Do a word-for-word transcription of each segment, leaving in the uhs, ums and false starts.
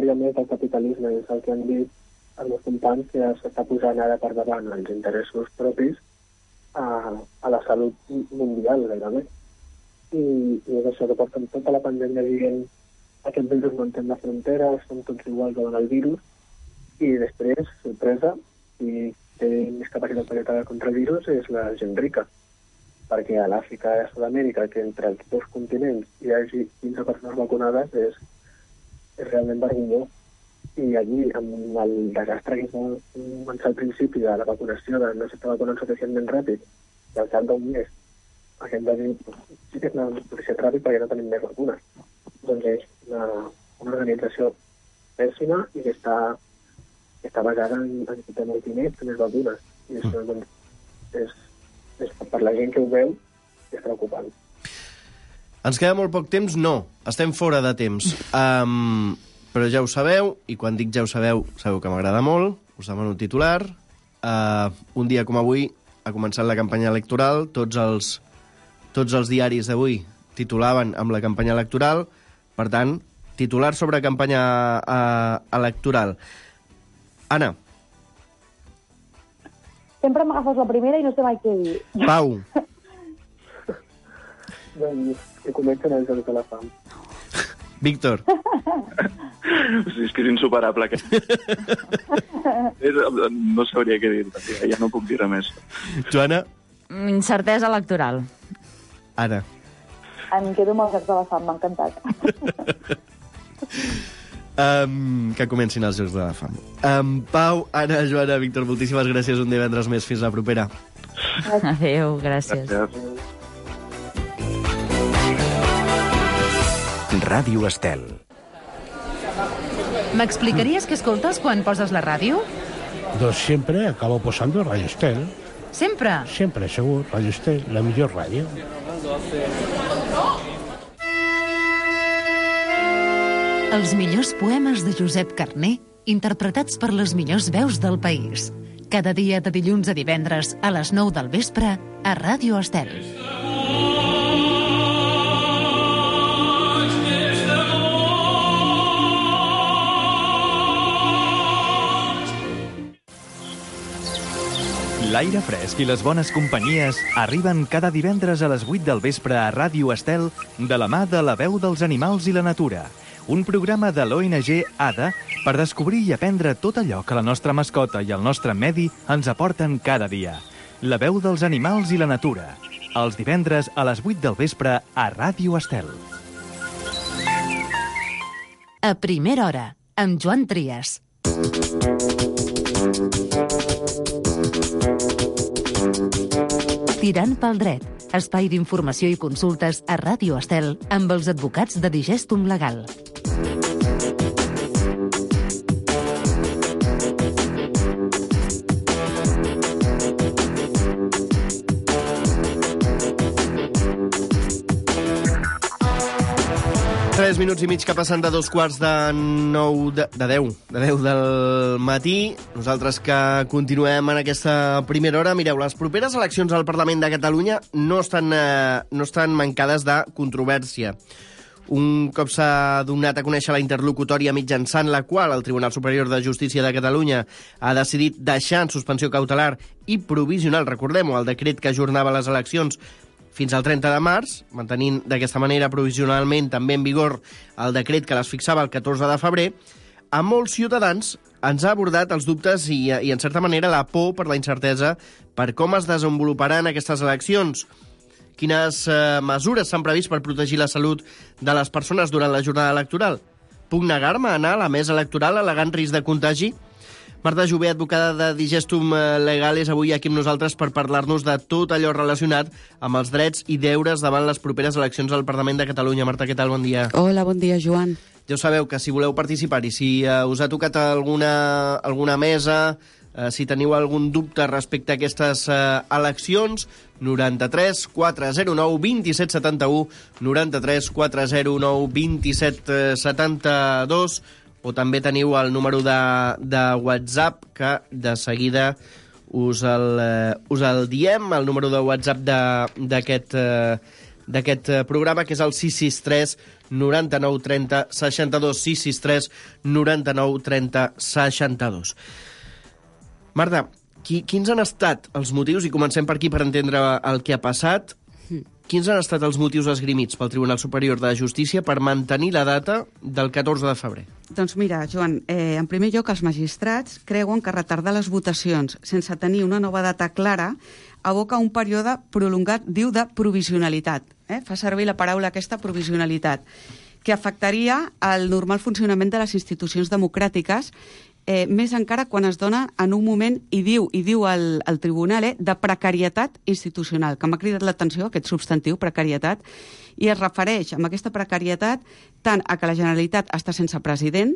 ja més del capitalisme, és el que han dit els meus companys, que s'està posant ara per davant els interessos propis a, a la salut mundial, gairebé. I, i és això que porten tota la pandèmia dient aquest virus no entén de fronteres, som tots iguals davant el virus, i després, sorpresa, i té més capacitat per lluitar contra el virus és la gent rica, perquè a l'Àfrica i a Sud-amèrica, que entre els dos continents hi hagi quinze persones vacunades, és, és realment vergonyós. I allí, amb el desastre que va començar al principi de la vacunació, de no s'està vacunant suficientment ràpid, i al cap d'un mes, aquest va dir, sí que és una notícia ràpid perquè no tenim més vacunes. Doncs és una, una organització pèssima i que està, que està basada en, en que té molt diners, té més vacunes. I això doncs, és, és per la gent que ho veu, és preocupant. Ens queda molt poc temps? No. Estem fora de temps. Um, però ja ho sabeu, i quan dic ja ho sabeu, sabeu que m'agrada molt. Us demano un titular. Uh, un dia com avui ha començat la campanya electoral. Tots els, tots els diaris d'avui titulaven amb la campanya electoral. Per tant, titular sobre campanya uh, electoral. Anna. Sempre m'agafes la primera i no sé mai què dir. Pau. Doncs que comencen els jocs de la fam. Víctor. O sigui, és que és insuperable. Que... no sabria què dir, ja no puc dir res més. Joana. Incertesa electoral. Ara. Em quedo amb els jocs de la fam, m'ha encantat. Um, que comencin els Jocs de la Fam. Um, Pau, Anna, Joana, Víctor, moltíssimes gràcies. Un divendres més. Fins la propera. Adéu, gràcies. Gràcies. Ràdio Estel. ¿M'explicaries què escoltes quan poses la ràdio? Doncs siempre acabo posando Radio Estel. Sempre? Siempre, segur. Radio Estel, la millor ràdio. Els millors poemes de Josep Carner, interpretats per les millors veus del país. Cada dia de dilluns a divendres a les nou del vespre a Ràdio Estel. L'aire fresc i les bones companyies arriben cada divendres a les vuit del vespre a Ràdio Estel de la mà de La veu dels animals i la natura, un programa de l'O N G A D A per descobrir i aprendre tot allò que la nostra mascota i el nostre medi ens aporten cada dia. La veu dels animals i la natura, els divendres a les vuit del vespre a Ràdio Estel. A primera hora, amb Joan Trias. Tirant pel dret, espai d'informació i consultes a Ràdio Estel amb els advocats de Digestum Legal. Tres minuts i mig que passen de dos quarts de nou... De, de deu, de deu del matí. Nosaltres que continuem en aquesta primera hora. Mireu, les properes eleccions al Parlament de Catalunya no estan, eh, no estan mancades de controvèrsia. Un cop s'ha donat a conèixer la interlocutòria mitjançant la qual el Tribunal Superior de Justícia de Catalunya ha decidit deixar en suspensió cautelar i provisional, recordem-ho, el decret que ajornava les eleccions fins al trenta de març, mantenint d'aquesta manera provisionalment també en vigor el decret que les fixava el catorze de febrer, a molts ciutadans ens ha abordat els dubtes i, i en certa manera, la por per la incertesa per com es desenvoluparan aquestes eleccions. Quines eh, mesures s'han previst per protegir la salut de les persones durant la jornada electoral? Puc negar-me a anar a la mesa electoral al·legant risc de contagi? Marta Jové, advocada de Digestum Legal, és avui aquí amb nosaltres per parlar-nos de tot allò relacionat amb els drets i deures davant les properes eleccions al Parlament de Catalunya. Marta, què tal? Bon dia. Hola, bon dia, Joan. Ja ho sabeu, que si voleu participar i si uh, us ha tocat alguna, alguna mesa, uh, si teniu algun dubte respecte a aquestes uh, eleccions, noranta-tres quatre zero nou dos set set u, noranta-tres quatre zero nou dos set set dos, o també teniu el número de, de WhatsApp, que de seguida us el, uh, us el diem, el número de WhatsApp d'aquest uh, d'aquest eh, programa, que és el sis sis tres noranta-nou trenta seixanta-dos, sis sis tres noranta-nou trenta seixanta-dos. Marta, qui, quins han estat els motius, i comencem per aquí per entendre el que ha passat, quins han estat els motius esgrimits pel Tribunal Superior de Justícia per mantenir la data del catorze de febrer? Doncs mira, Joan, eh, en primer lloc, els magistrats creuen que retardar les votacions sense tenir una nova data clara aboca un període prolongat, diu, de provisionalitat. Eh? Fa servir la paraula aquesta, provisionalitat, que afectaria el normal funcionament de les institucions democràtiques, eh, més encara quan es dona en un moment, i diu i diu el, el tribunal, eh, de precarietat institucional, que m'ha cridat l'atenció aquest substantiu, precarietat, i es refereix amb aquesta precarietat tant a que la Generalitat està sense president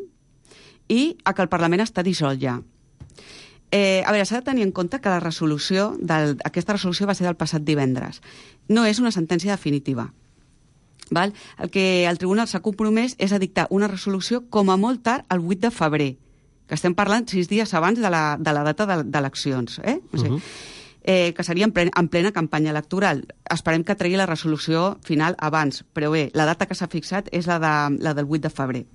i a que el Parlament està dissolt ja. Eh, a veure, s'ha de tenir en compte que la resolució, del, aquesta resolució va ser del passat divendres. No és una sentència definitiva. Val? El que el tribunal s'ha compromès és a dictar una resolució com a molt tard el vuit de febrer, que estem parlant sis dies abans de la, de la data d'eleccions, eh? O sigui, uh -huh. eh, que seria en plena, en plena campanya electoral. Esperem que tregui la resolució final abans, però bé, la data que s'ha fixat és la, de, la del vuit de febrer.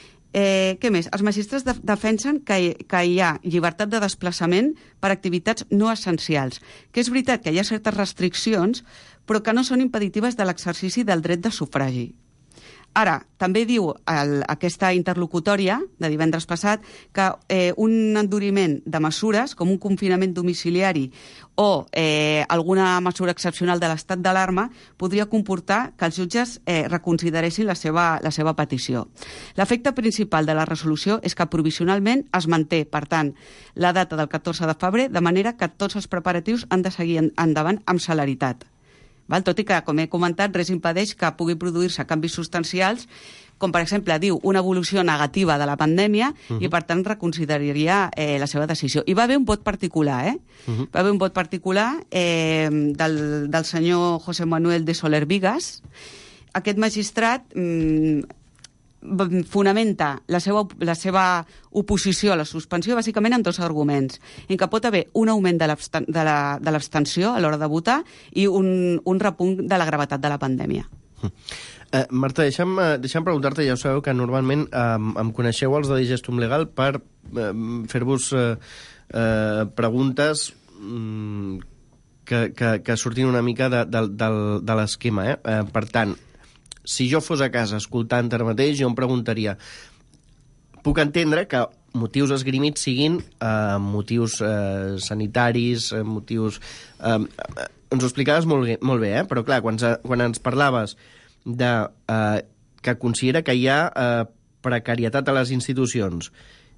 Eh, què més? Els magistrats de, defensen que, que hi ha llibertat de desplaçament per activitats no essencials, que és veritat que hi ha certes restriccions, però que no són impeditives de l'exercici del dret de sufragi. Ara, també diu el, aquesta interlocutòria de divendres passat que eh, un enduriment de mesures, com un confinament domiciliari o eh, alguna mesura excepcional de l'estat d'alarma, podria comportar que els jutges eh, reconsideressin la seva, la seva petició. L'efecte principal de la resolució és que provisionalment es manté, per tant, la data del catorze de febrer, de manera que tots els preparatius han de seguir endavant amb celeritat. Val? Tot i que, com he comentat, res impedeix que pugui produir-se canvis substancials, com per exemple, diu, una evolució negativa de la pandèmia, uh-huh. i per tant reconsideraria eh, la seva decisió. I va haver un vot particular, eh? Uh-huh. Va haver un vot particular eh, del, del senyor José Manuel de Soler Vigas. Aquest magistrat mm, fonamenta la seva, la seva oposició a la suspensió bàsicament en dos arguments, en què pot haver un augment de l'abstenció a l'hora de votar i un, un repunt de la gravetat de la pandèmia. Eh, Marta, deixa'm, deixa'm preguntar-te, ja ho sabeu que normalment eh, em coneixeu els de Digestum Legal per eh, fer-vos eh, eh, preguntes mm, que, que, que surtin una mica de, de, de, de l'esquema. Eh? Eh, per tant, si jo fos a casa escoltant ara mateix, jo em preguntaria, puc entendre que motius esgrimits siguin eh, motius eh, sanitaris, eh, motius... Eh, ens ho explicaves molt, molt bé, eh? Però clar, quan, quan ens parlaves de eh, que considera que hi ha eh, precarietat a les institucions,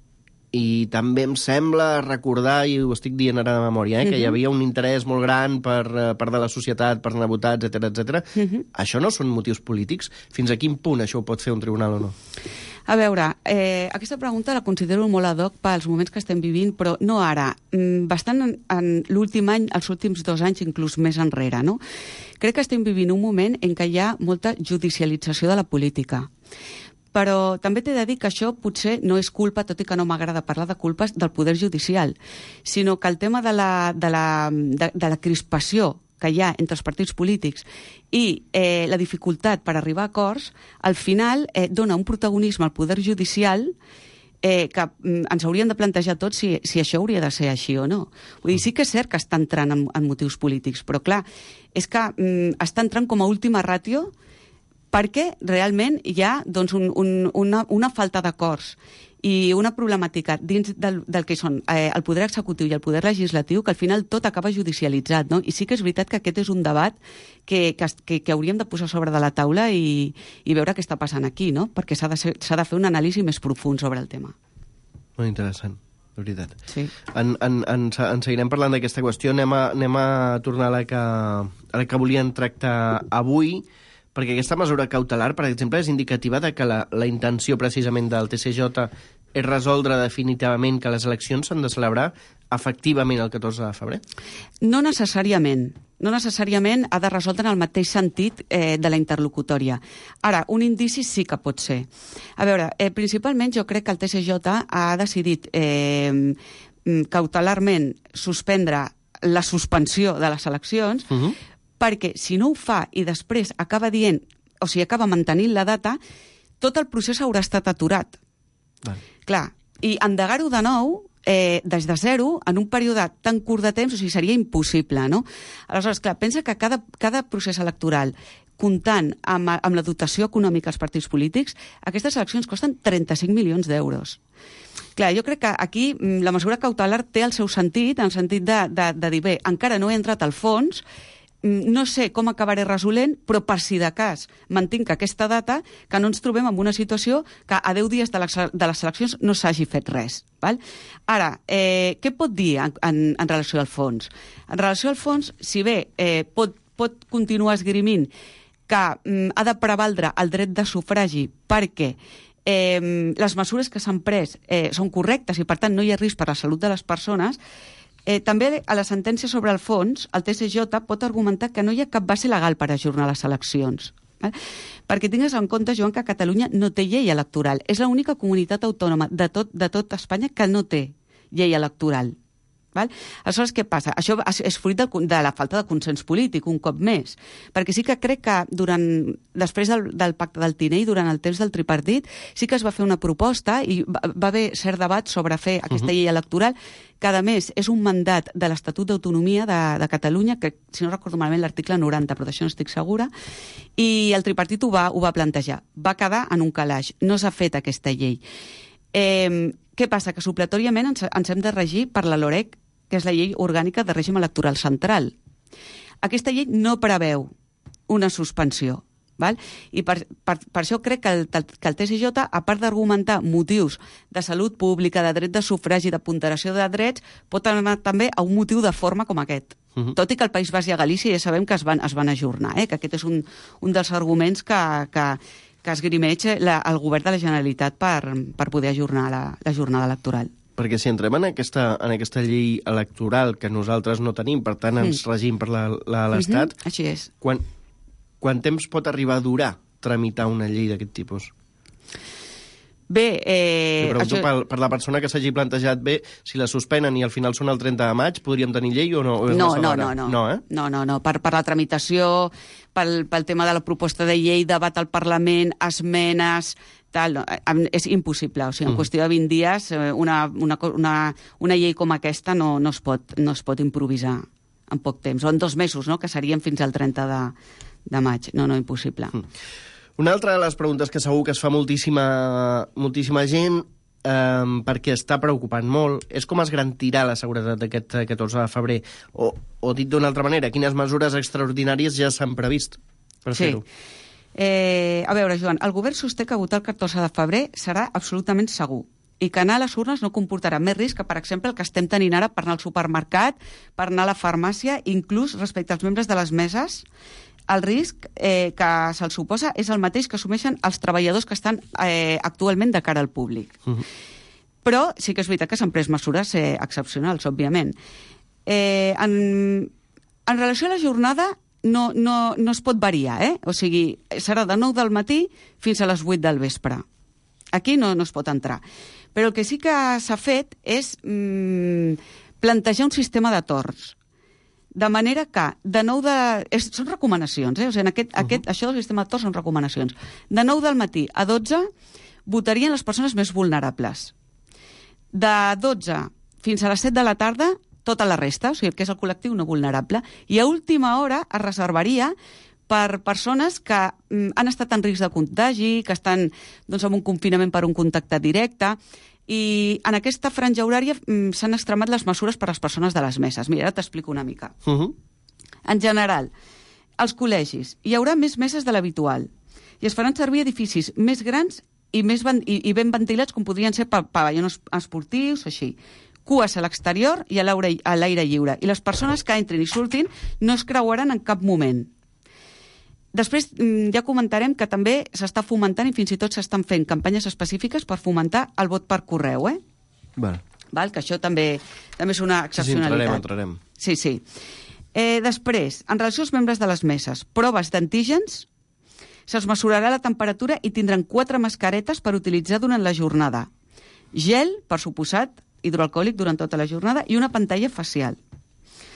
i també em sembla recordar, i ho estic dient ara de memòria, eh, que uh-huh. hi havia un interès molt gran per part de la societat, per anar a votar, etcètera, etcètera. Uh-huh. Això no són motius polítics? Fins a quin punt això ho pot fer un tribunal o no? A veure, eh, aquesta pregunta la considero molt ad hoc pels moments que estem vivint, però no ara, bastant en, en l'últim any, els últims dos anys, inclús més enrere, no? Crec que estem vivint un moment en què hi ha molta judicialització de la política. Però també t'he de dir que això potser no és culpa, tot i que no m'agrada parlar de culpes, del poder judicial, sinó que el tema de la, de la, de, de la crispació que hi ha entre els partits polítics i eh, la dificultat per arribar a acords, al final eh, dona un protagonisme al poder judicial eh, que mm, ens hauríem de plantejar tots si, si això hauria de ser així o no. Vull dir, sí que és cert que està entrant en, en motius polítics, però clar, és que mm, està entrant com a última ràtio perquè realment hi ha doncs, un, un, una, una falta d'acords i una problemàtica dins del, del que són eh, el poder executiu i el poder legislatiu, que al final tot acaba judicialitzat, no? I sí que és veritat que aquest és un debat que, que, que hauríem de posar sobre de la taula i, i veure què està passant aquí, no? Perquè s'ha de, s'ha de fer un anàlisi més profund sobre el tema. Molt interessant, de veritat. Sí. En, en, en, en seguirem parlant d'aquesta qüestió. Anem a, anem a tornar a la que, a la que volíem tractar avui, perquè aquesta mesura cautelar, per exemple, és indicativa de que la, la intenció precisament del T C J és resoldre definitivament que les eleccions s'han de celebrar efectivament el catorze de febrer? No necessàriament. No necessàriament ha de resoldre en el mateix sentit eh, de la interlocutòria. Ara, un indici sí que pot ser. A veure, eh, principalment jo crec que el T C J ha decidit eh, cautelarment suspendre la suspensió de les eleccions, uh-huh. perquè si no ho fa i després acaba dient, o sigui, acaba mantenint la data, tot el procés haurà estat aturat. Vale. Clar, i endegar-ho de nou, eh, des de zero, en un període tan curt de temps, o sigui, seria impossible, no? Aleshores, clar, pensa que cada, cada procés electoral, comptant amb, amb la dotació econòmica als partits polítics, aquestes eleccions costen trenta-cinc milions d'euros. Clar, jo crec que aquí la mesura cautelar té el seu sentit, en el sentit de, de, de dir, bé, encara no he entrat al fons, no sé com acabaré resolent, però per si de cas mantinc aquesta data, que no ens trobem en una situació que a deu dies de les, de les eleccions no s'hagi fet res. Val? Ara, eh, què pot dir en, en, en relació al fons? En relació al fons, si bé eh, pot, pot continuar esgrimint que mm, ha de prevaldre el dret de sufragi perquè eh, les mesures que s'han pres eh, són correctes i, per tant, no hi ha risc per a la salut de les persones, eh, també a la sentència sobre el fons, el T S J pot argumentar que no hi ha cap base legal per ajornar les eleccions. Val? Perquè tingues en compte, Joan, que Catalunya no té llei electoral. És l'única comunitat autònoma de tot, de tot Espanya que no té llei electoral. Val? Aleshores, què passa? Això és fruit del, de la falta de consens polític, un cop més. Perquè sí que crec que durant, després del, del pacte del Tinell, durant el temps del tripartit, sí que es va fer una proposta i va, va haver cert debat sobre fer aquesta uh-huh. llei electoral, que a més és un mandat de l'Estatut d'Autonomia de, de Catalunya, que si no recordo malament l'article noranta, però d'això no estic segura, i el tripartit ho va, ho va plantejar. Va quedar en un calaix. No s'ha fet aquesta llei. Eh, què passa? Que supletòriament ens, ens hem de regir per la LOREC, que és la llei orgànica de règim electoral central. Aquesta llei no preveu una suspensió. Val? I per, per, per això crec que el, que el T S J, a part d'argumentar motius de salut pública, de dret de sufragi, de ponderació de drets, pot anar també a un motiu de forma com aquest. Uh-huh. Tot i que el País Basc i a Galícia ja sabem que es van, es van ajornar, eh? Que aquest és un, un dels arguments que, que, que esgrimeix la, el govern de la Generalitat per, per poder ajornar la, la jornada electoral. Perquè si entrem en aquesta, en aquesta llei electoral que nosaltres no tenim, per tant ens mm. regim per l'Estat, mm-hmm. Així és. Quan, quan temps pot arribar a durar tramitar una llei d'aquest tipus? Bé, eh... Però això... per, per la persona que s'hagi plantejat bé, si la suspenen i al final són el trenta de maig, podríem tenir llei o no? O no, no, no, no. No, eh? no, no, no. Per, per la tramitació, pel, pel tema de la proposta de llei, debat al Parlament, esmenes... Tal, no, és impossible. O sigui, en mm. qüestió de vint dies, una, una, una, una llei com aquesta no, no, es pot, no es pot improvisar en poc temps. O en dos mesos, no?, que serien fins al trenta de, de maig. No, no, impossible. Mm. Una altra de les preguntes que segur que es fa moltíssima, moltíssima gent, eh, perquè està preocupant molt, és com es garantirà la seguretat d'aquest catorze de febrer. O, o dit d'una altra manera, quines mesures extraordinàries ja s'han previst per sí. fer-ho? Eh, a veure, Joan, el govern sosté que votar el catorze de febrer serà absolutament segur i que anar a les urnes no comportarà més risc que, per exemple, el que estem tenint ara per anar al supermercat, per anar a la farmàcia, inclús respecte als membres de les meses. El risc eh, que se'ls suposa és el mateix que assumeixen els treballadors que estan eh, actualment de cara al públic. Uh-huh. Però sí que és veritat que s'han pres mesures eh, excepcionals, òbviament. Eh, en, en relació a la jornada, No, no, no es pot variar, eh? O sigui, serà de nou del matí fins a les vuit del vespre. Aquí no, no es pot entrar. Però el que sí que s'ha fet és mm, plantejar un sistema de torns. De manera que, de nou de... És, són recomanacions, eh? O sigui, en aquest, uh-huh. aquest, això del sistema de torns són recomanacions. De nou del matí a dotze votarien les persones més vulnerables. De dotze fins a les set de la tarda tota la resta, o sigui, que és el col·lectiu no vulnerable, i a última hora es reservaria per persones que mm, han estat en risc de contagi, que estan doncs, en un confinament per un contacte directe, i en aquesta franja horària mm, s'han extremat les mesures per a les persones de les meses. Mira, ara t'explico una mica. Uh-huh. En general, als col·legis hi haurà més meses de l'habitual i es faran servir edificis més grans i, més ben, i, i ben ventilats com podrien ser pavellons esportius o així. Cues a l'exterior i a l'aire lliure. I les persones que entrin i surtin no es creuaran en cap moment. Després ja comentarem que també s'està fomentant i fins i tot s'estan fent campanyes específiques per fomentar el vot per correu, eh? Val. Val? Que això també, també és una excepcionalitat. Sí, sí, entrarem, entrarem. Sí, sí. Eh, després, en relació als membres de les meses, proves d'antígens, se'ls mesurarà la temperatura i tindran quatre mascaretes per utilitzar durant la jornada. Gel, per suposat, hidroalcohòlic durant tota la jornada i una pantalla facial.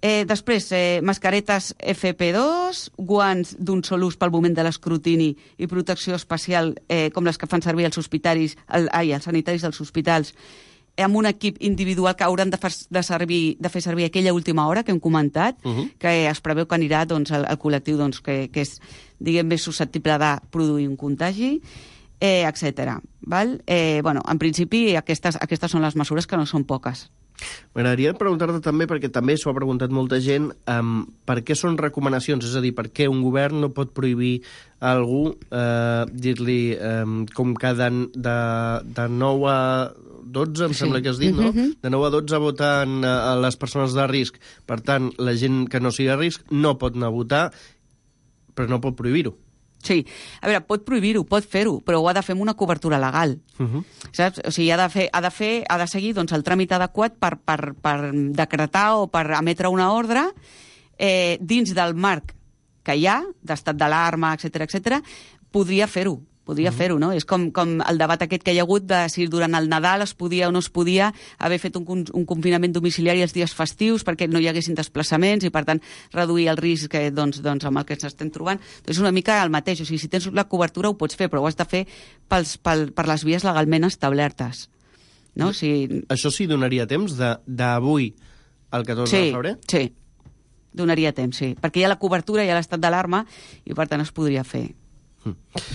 Eh, després, eh, mascaretes F P dos, guants d'un sol ús pel moment de l'escrutini i protecció especial, eh, com les que fan servir els hospitaris, el, ai, els sanitaris dels hospitals, eh, amb un equip individual que hauran de, fer, de, servir, de fer servir aquella última hora que hem comentat, uh-huh. que es preveu que anirà doncs, al, al col·lectiu doncs, que, que és, diguem, més susceptible de produir un contagi, eh, etcètera. Val? Eh, bueno, en principi, aquestes, aquestes són les mesures, que no són poques. M'agradaria preguntar-te també, perquè també s'ho ha preguntat molta gent, um, per què són recomanacions? És a dir, per què un govern no pot prohibir a algú, eh, dir-li, um, com que de, de, de nou a dotze, em sí. sembla que has dit, no? Mm-hmm. De nou a dotze voten a les persones de risc. Per tant, la gent que no sigui de risc no pot anar a votar, però no pot prohibir-ho. Sí. A veure, pot prohibir-ho, pot fer-ho, però ho ha de fer amb una cobertura legal. Uh-huh. Saps? O sigui, ha de, fer, ha de, fer, ha de seguir doncs, el tràmit adequat per, per, per decretar o per emetre una ordre eh, dins del marc que hi ha, d'estat d'alarma, etcètera, etcètera, podria fer-ho. Podria uh-huh. fer-ho, no? És com, com el debat aquest que hi ha hagut de si durant el Nadal es podia o no es podia haver fet un, un confinament domiciliari els dies festius perquè no hi haguessin desplaçaments i, per tant, reduir el risc que, doncs, doncs, amb el que ens estem trobant. Doncs és una mica el mateix. O sigui, si tens la cobertura ho pots fer, però ho has de fer pels, pel, per les vies legalment establertes. No? O sigui... Això sí donaria temps d'avui al catorze sí, de febrer? Sí, donaria temps, sí. Perquè hi ha la cobertura, hi ha l'estat d'alarma i, per tant, es podria fer. Mm.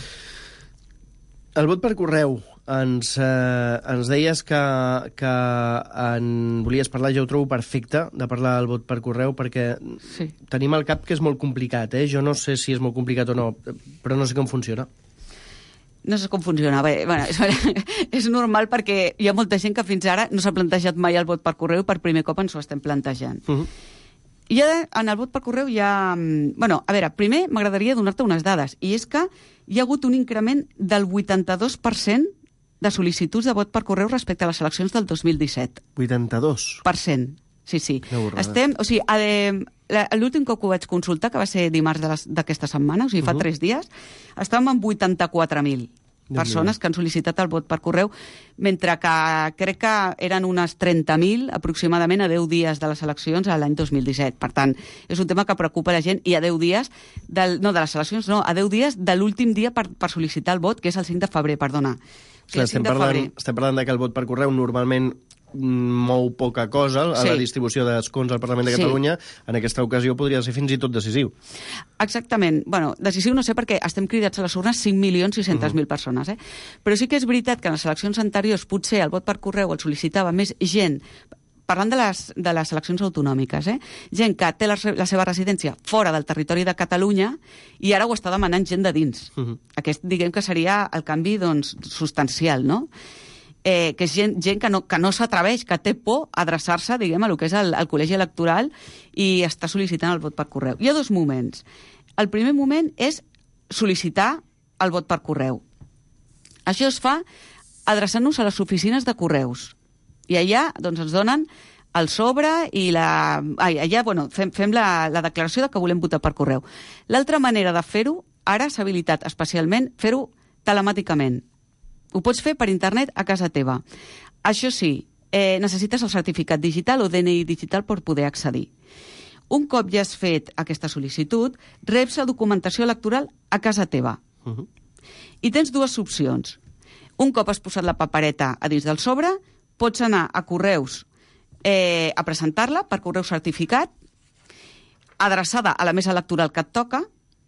El vot per correu, ens, eh, ens deies que, que en volies parlar, jo ho trobo perfecte, de parlar del vot per correu, perquè sí. tenim al cap que és molt complicat, eh? Jo no sé si és molt complicat o no, però no sé com funciona. No sé com funciona. Bé, bueno, és, és normal perquè hi ha molta gent que fins ara no s'ha plantejat mai el vot per correu i per primer cop ens ho estem plantejant. Uh-huh. I en el vot per correu hi ha... Bueno, a veure, primer m'agradaria donar-te unes dades, i és que hi ha hagut un increment del vuitanta-dos per cent de sol·licituds de vot per correu respecte a les eleccions del dos mil disset. vuitanta-dos? Per cent, sí, sí. Estem, o sigui, l'últim cop que ho vaig consultar, que va ser dimarts d'aquesta setmana, o sigui, fa uh-huh. tres dies, estàvem amb vuitanta-quatre mil persones que han sol·licitat el vot per correu, mentre que crec que eren unes trenta mil aproximadament a deu dies de les eleccions a l'any dos mil disset. Per tant, és un tema que preocupa la gent, i a deu dies, del, no, de les eleccions, no, a deu dies de l'últim dia per, per sol·licitar el vot, que és el cinc de febrer, perdona. O sigui, Clar, estem, parlant, estem parlant de que el vot per correu normalment mou poca cosa a sí. la distribució d'escons al Parlament de Catalunya. Sí. En aquesta ocasió podria ser fins i tot decisiu. Exactament. Bueno, decisiu no sé perquè estem cridats a les urnes cinc milions sis-centes mil uh-huh. persones. Eh? Però sí que és veritat que en les eleccions anteriors potser el vot per correu el sol·licitava més gent, parlant de les, de les eleccions autonòmiques, eh? gent que té la, la seva residència fora del territori de Catalunya i ara ho està demanant gent de dins. Uh-huh. Aquest, diguem que seria el canvi doncs, substancial, no? Eh, que és gent, gent que no, que no s'atreveix, que té por a adreçar-se, diguem, a lo que és el, el col·legi electoral i està sol·licitant el vot per correu. Hi ha dos moments. El primer moment és sol·licitar el vot per correu. Això es fa adreçant-nos a les oficines de correus. I allà doncs, ens donen el sobre i la... Ai, allà bueno, fem, fem la, la declaració de que volem votar per correu. L'altra manera de fer-ho, ara s'ha habilitat especialment fer-ho telemàticament. Ho pots fer per internet a casa teva. Això sí, eh, necessites el certificat digital o D N I digital per poder accedir. Un cop ja has fet aquesta sol·licitud, reps la documentació electoral a casa teva. Uh-huh. I tens dues opcions. Un cop has posat la papereta a dins del sobre, pots anar a correus eh, a presentar-la per correu certificat, adreçada a la mesa electoral que et toca.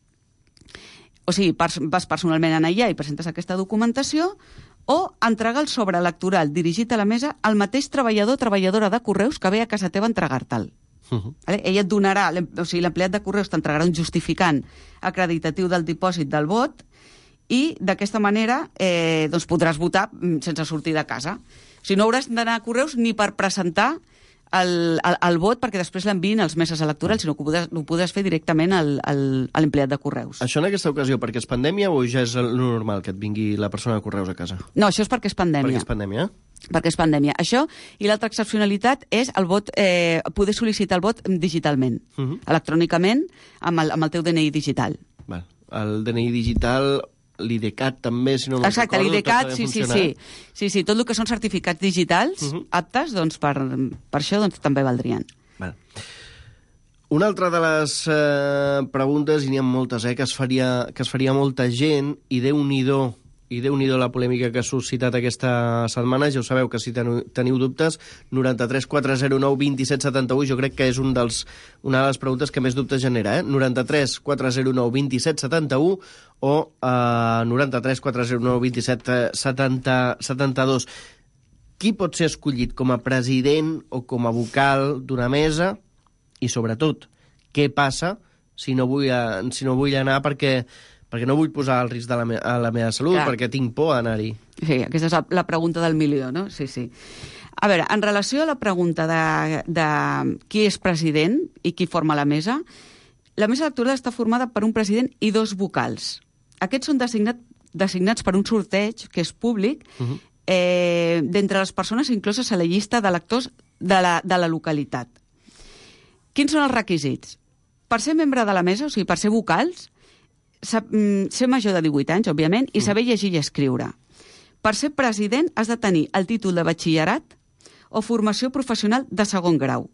O sigui, vas personalment anar allà i presentes aquesta documentació, o entregar el sobre electoral dirigit a la mesa al mateix treballador o treballadora de correus que ve a casa teva a entregar-te'l. Uh-huh. Vale? Ella et donarà, o sigui, l'empleat de correus t'entregarà un justificant acreditatiu del dipòsit del vot i d'aquesta manera eh, doncs podràs votar sense sortir de casa. O sigui, no hauràs d'anar a correus ni per presentar El, el, el vot perquè després l'enviïn als meses electorals, sinó que ho podràs, ho podràs fer directament al, al, a l'empleat de correus. Això en aquesta ocasió perquè és pandèmia o ja és el normal que et vingui la persona de correus a casa? No, això és perquè és pandèmia. Perquè és pandèmia? Perquè és pandèmia. Això i l'altra excepcionalitat és el vot, eh, poder sol·licitar el vot digitalment, uh-huh. electrònicament, amb el, amb el teu D N I digital. Val. El D N I digital... l'IDCAT també, si no me'n recordo. Exacte, l'IDCAT, sí, sí, sí. Sí, sí, tot el que són certificats digitals uh-huh. aptes, doncs per, per això doncs, també valdrien. Val. Una altra de les eh, preguntes, i n'hi ha moltes, eh, que es faria, que es faria molta gent, i Déu-n'hi-do, i Déu-n'hi-do la polèmica que ha suscitat aquesta setmana. Ja ho sabeu, que si teniu, teniu dubtes, noranta-tres quatre zero nou vint set setanta-u, jo crec que és un dels, una de les preguntes que més dubtes genera, eh? noranta-tres quatre zero nou vint set setanta-u o eh, noranta-tres quatre zero nou vint set setanta-dos. Qui pot ser escollit com a president o com a vocal d'una mesa? I, sobretot, què passa si no vull, si no vull anar perquè... perquè no vull posar el risc de la, me a la meva salut, Clar. perquè tinc por d'anar-hi. Sí, aquesta és la, la pregunta del milió, no? Sí, sí. A veure, en relació a la pregunta de, de qui és president i qui forma la mesa, la mesa electoral està formada per un president i dos vocals. Aquests són designat, designats per un sorteig, que és públic, uh -huh. eh, d'entre les persones incloses a la llista d'electors de la, de la localitat. Quins són els requisits? Per ser membre de la mesa, o sigui, per ser vocals, ser major de divuit anys, òbviament, i saber llegir i escriure. Per ser president has de tenir el títol de batxillerat o formació professional de segon grau.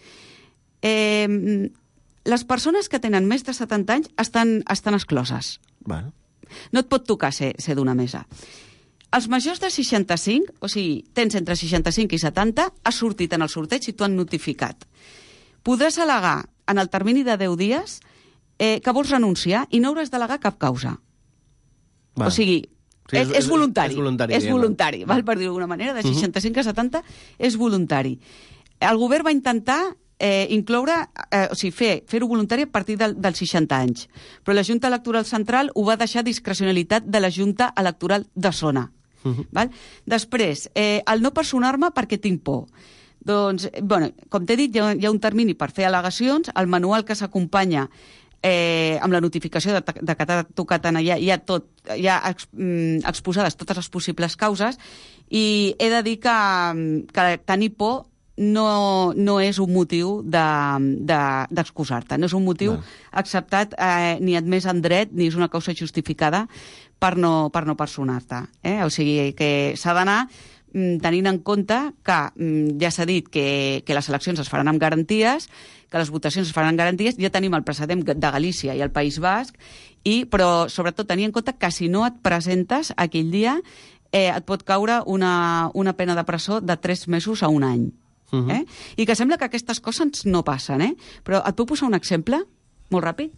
Eh, les persones que tenen més de setanta anys estan, estan excloses. Bueno. No et pot tocar ser, ser d'una mesa. Els majors de seixanta-cinc, o sigui, tens entre seixanta-cinc i setanta, has sortit en el sorteig i t'ho han notificat. Podràs al·legar en el termini de deu dies Eh, que vols renunciar i no hauràs d'al·legar cap causa. Va. O sigui, sí, és, és, és voluntari. És voluntari, és voluntari val, per dir-ho d'alguna manera, de seixanta-cinc a setanta és voluntari. El govern va intentar eh, incloure, eh, o sigui, fer, fer-ho voluntari a partir del, dels seixanta anys, però la Junta Electoral Central ho va deixar a discrecionalitat de la Junta Electoral de zona. Uh -huh. val? Després, eh, el no personar-me perquè tinc por. Doncs, bueno, com t'he dit, hi ha, hi ha un termini per fer al·legacions, el manual que s'acompanya Eh, amb la notificació de, de que t'ha tocat anar, hi ha, hi ha, tot, hi ha ex, mm, exposades totes les possibles causes, i he de dir que, que tenir por no, no és un motiu d'excusar-te, de, no és un motiu no. acceptat eh, ni admès en dret, ni és una causa justificada per no, per no personar-te. Eh? O sigui, que s'ha d'anar tenint en compte que ja s'ha dit que, que les eleccions es faran amb garanties, que les votacions es faran amb garanties, ja tenim el precedent de Galícia i el País Basc, i, però sobretot tenir en compte que si no et presentes aquell dia eh, et pot caure una, una pena de presó de tres mesos a un any. Uh-huh. eh? I que sembla que aquestes coses no passen, eh? Però et puc posar un exemple molt ràpid?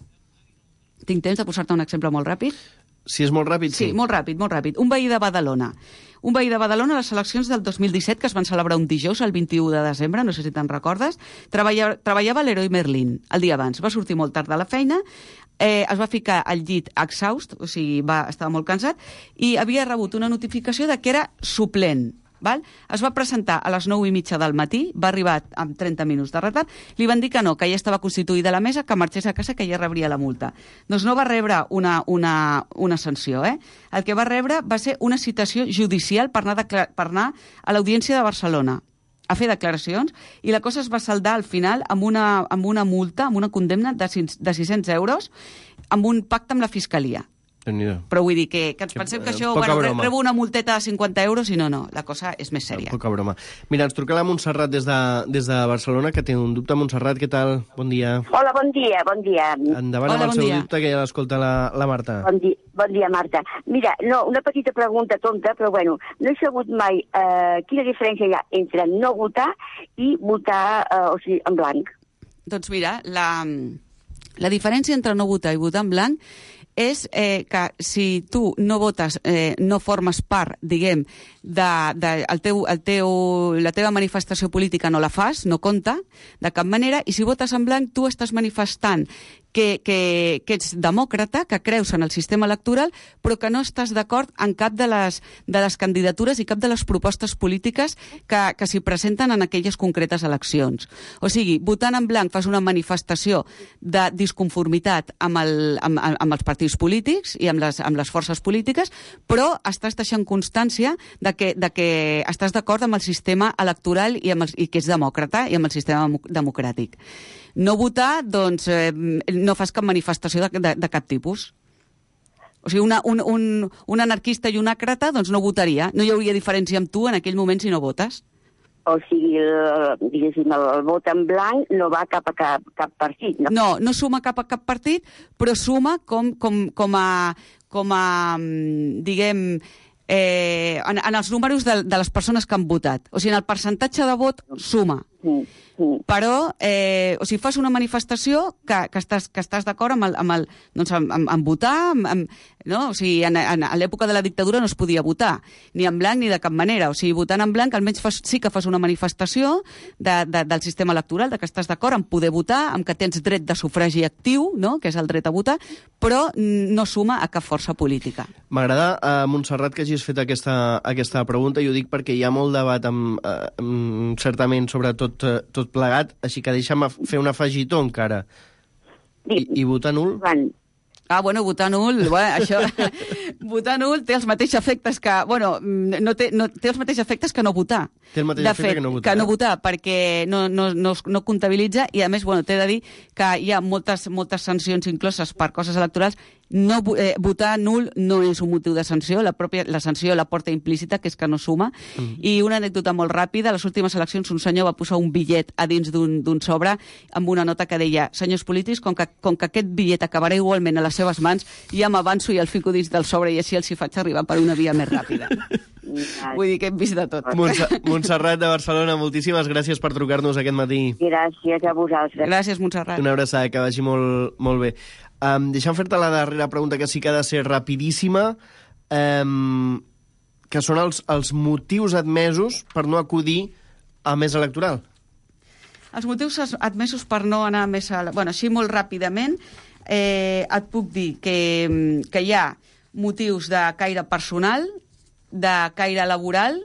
Tinc temps de posar-te un exemple molt ràpid? Si és molt ràpid, sí. Sí, molt ràpid, molt ràpid. Un veí de Badalona. Un veí de Badalona a les eleccions del dos mil disset, que es van celebrar un dijous, el vint-i-u de desembre, no sé si te'n recordes, treballa, treballava a l'Heroi Merlin el dia abans. Va sortir molt tard de la feina, eh, es va ficar al llit exhaust, o sigui, va, estava molt cansat, i havia rebut una notificació de que era suplent. Val? Es va presentar a les nou i mitja del matí, va arribar amb trenta minuts de retard, li van dir que no, que ja estava constituïda la mesa, que marxés a casa, que ja rebria la multa. Doncs no va rebre una, una, una sanció, eh? El que va rebre va ser una citació judicial per anar, per anar a l'Audiència de Barcelona a fer declaracions, i la cosa es va saldar al final amb una, amb una multa, amb una condemna de, de sis-cents euros, amb un pacte amb la Fiscalia. Però vull dir que, que ens pensem que això, bueno, broma. Rebo una multeta de cinquanta euros i no, no, la cosa és més sèria. Poca broma. Mira, ens truca la Montserrat des de, des de Barcelona, que té un dubte. Montserrat, què tal? Bon dia. Hola, bon dia, bon dia. Endavant amb el seu dubte, que ja l'escolta la, la Marta. Bon dia, bon dia, Marta. Mira, no, una petita pregunta tonta, però bueno, no he sabut mai eh, quina diferència hi ha entre no votar i votar, eh, o sigui, en blanc. Doncs mira, la, la diferència entre no votar i votar en blanc és eh, que si tu no votes, eh, no formes part, diguem, de, de el teu, el teu, la teva manifestació política no la fas, no compta, de cap manera, i si votes en blanc tu estàs manifestant que, que, que ets demòcrata, que creus en el sistema electoral, però que no estàs d'acord en cap de les, de les candidatures i cap de les propostes polítiques que, que s'hi presenten en aquelles concretes eleccions. O sigui, votant en blanc fas una manifestació de disconformitat amb, el, amb, amb els partits polítics i amb les, amb les forces polítiques, però estàs deixant constància de que, de que estàs d'acord amb el sistema electoral i, amb el, i que ets demòcrata i amb el sistema democràtic. No votar, doncs, eh, no fas cap manifestació de, de, de cap tipus. O sigui, una, un, un, un anarquista i un àcrata, doncs no votaria. No hi hauria diferència amb tu en aquell moment si no votes. O sigui, el, diguéssim, el, el vot en blanc no va cap a cap, cap partit, no? No, no suma cap a cap partit, però suma com, com, com a, com a diguem, eh, en, en els números de, de les persones que han votat. O sigui, en el percentatge de vot suma. Sí, sí. Però, eh, o sigui, fas una manifestació que, que estàs, que estàs d'acord amb, el, amb, el, doncs amb, amb, amb votar, amb, amb, no? O sigui, en, en, a l'època de la dictadura no es podia votar, ni en blanc ni de cap manera. O sigui, votant en blanc almenys fas, sí que fas una manifestació de, de, del sistema electoral, de que estàs d'acord en poder votar, amb que tens dret de sufragi actiu, no? Que és el dret a votar, però no suma a cap força política. M'agrada, uh, Montserrat, que hagis fet aquesta, aquesta pregunta, i ho dic perquè hi ha molt debat amb, uh, amb, certament sobre tot, uh, tot plegat, així que deixa'm fer un afegitó encara. I, i votar nul? Ah, bueno, votar nul, bueno, això... votar nul té els mateixos efectes que... Bueno, no té, no, té els mateixos efectes que no votar. Té el mateix de efecte fet, que no votar. Que no votar, perquè no, no, no, no comptabilitza, i a més, bueno, t'he de dir que hi ha moltes, moltes sancions incloses per coses electorals. No, eh, votar nul no és un motiu de sanció, la, pròpia, la sanció la porta implícita, que és que no suma. Mm. I una anècdota molt ràpida, a les últimes eleccions un senyor va posar un bitllet a dins d'un sobre amb una nota que deia: senyors polítics, com que, com que aquest bitllet acabarà igualment a les seves mans, ja m'avanço i el fico dins del sobre i així els hi faig arribar per una via més ràpida. Vull dir que hem vist de tot. Montserrat de Barcelona, moltíssimes gràcies per trucar-nos aquest matí. Gràcies a vosaltres. Gràcies, Montserrat. Una abraçada, que vagi molt, molt bé. Um, deixa'm fer-te la darrera pregunta, que sí que ha de ser rapidíssima, um, que són els, els motius admesos per no acudir a mesa electoral. Els motius admesos per no anar a mesa... Bueno, així molt ràpidament, eh, et puc dir que, que hi ha motius de caire personal, de caire laboral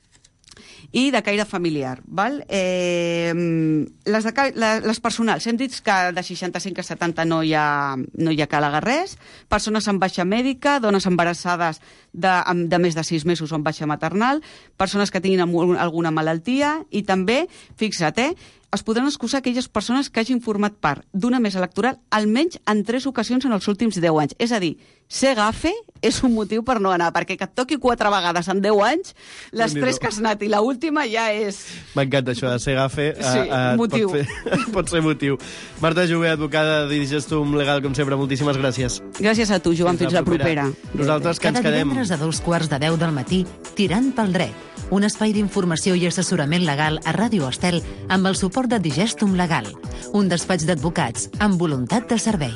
i de caire familiar. Val? Eh, les, de, les personals, hem dit que de seixanta-cinc a setanta no hi ha, no hi ha calaga res, persones amb baixa mèdica, dones embarassades de, de més de sis mesos o amb baixa maternal, persones que tinguin alguna malaltia, i també, fixa't, eh, es podran excusar aquelles persones que hagin format part d'una mesa electoral almenys en tres ocasions en els últims deu anys. És a dir, ser gafe és un motiu per no anar, perquè que et toqui quatre vegades en deu anys, les tres que has anat i l'última ja és... M'encanta això de ser gafe. Sí, a, a, motiu. Pot, fer, pot ser motiu. Marta Jové, advocada de Digestum Legal, com sempre, moltíssimes gràcies. Gràcies a tu, Joan. Fins, Fins la propera. propera. Nosaltres que ens quedem... Cada divendres a dos quarts de deu del matí, Tirant pel dret, un espai d'informació i assessorament legal a Ràdio Estel amb el suport de Digestum Legal, un despatx d'advocats amb voluntat de servei.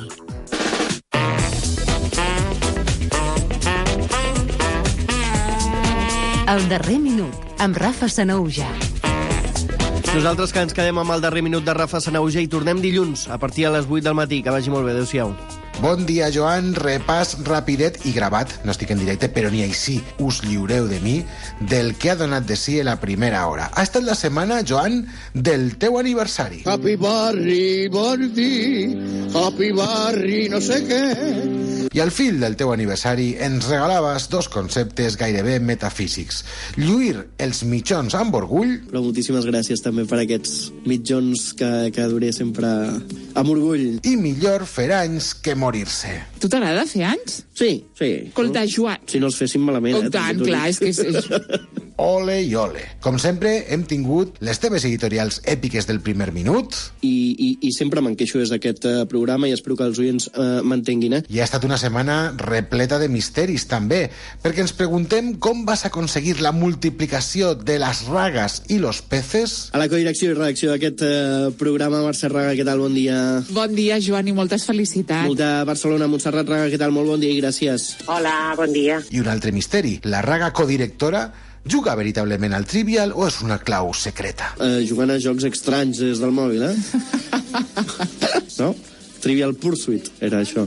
El darrer minut, amb Rafa Sanahuja. Nosaltres que ens quedem amb el darrer minut de Rafa Sanahuja i tornem dilluns a partir de les vuit del matí. Que vagi molt bé. Adéu-siau. Bon dia, Joan. Repàs rapidet i gravat, no estic en directe, però ni així us lliureu de mi, del que ha donat de si a la primera hora. Ha estat la setmana, Joan, del teu aniversari. Happy Barry, Barry, Happy Barry, no sé què. I al fil del teu aniversari ens regalaves dos conceptes gairebé metafísics. Lluir els mitjons amb orgull... Però moltíssimes gràcies també per aquests mitjons que, que duré sempre amb orgull. I millor fer anys que morir-se. Tu t'agrada fer anys? Sí, sí. Escolta, Joan... Si no els fessin malament. Oh, eh, tant, clar, és que... És... Ole i ole. Com sempre, hem tingut les teves editorials èpiques del primer minut. I, i, i sempre me'n queixo des d'aquest uh, programa i espero que els oients uh, m'entenguin, eh? I ha estat una setmana repleta de misteris, també, perquè ens preguntem com vas aconseguir la multiplicació de les ragas i los peces. A la codirecció i redacció d'aquest uh, programa, Mercè Raga, què tal? Bon dia. Bon dia, Joan, i moltes felicitats. Molta Barcelona, Montserrat Raga, què tal? Molt bon dia i gràcies. Hola, bon dia. I un altre misteri, la Raga codirectora juga veritablement al Trivial o és una clau secreta? Uh, jugant a jocs estranys des del mòbil, eh? No? Trivial Pursuit, era això.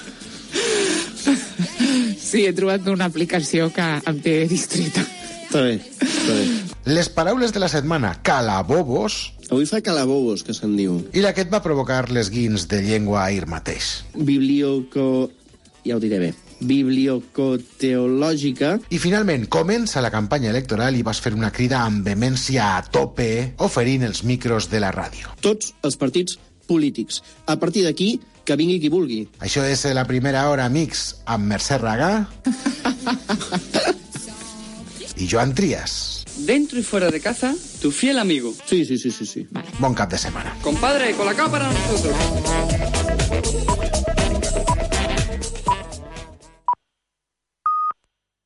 Sí, he trobat una aplicació que em té distreta. Està bé, està bé. Les paraules de la setmana, calabobos... Avui fa calabobos, que se'n diu. I la que et va provocar les guins de llengua ahir mateix. Biblioco... ja ho diré bé. Bibliocoteològica. I finalment comença la campanya electoral i vas fer una crida amb vehemència a tope, oferint els micros de la ràdio. Tots els partits polítics. A partir d'aquí, que vingui qui vulgui. Això és la primera hora, amics, amb Mercè Raga i Joan Trias. dentro y fuera de casa, tu fiel amigo. Sí, sí, sí, sí, sí. Bon cap de setmana. Compadre, Colacao para nosotros.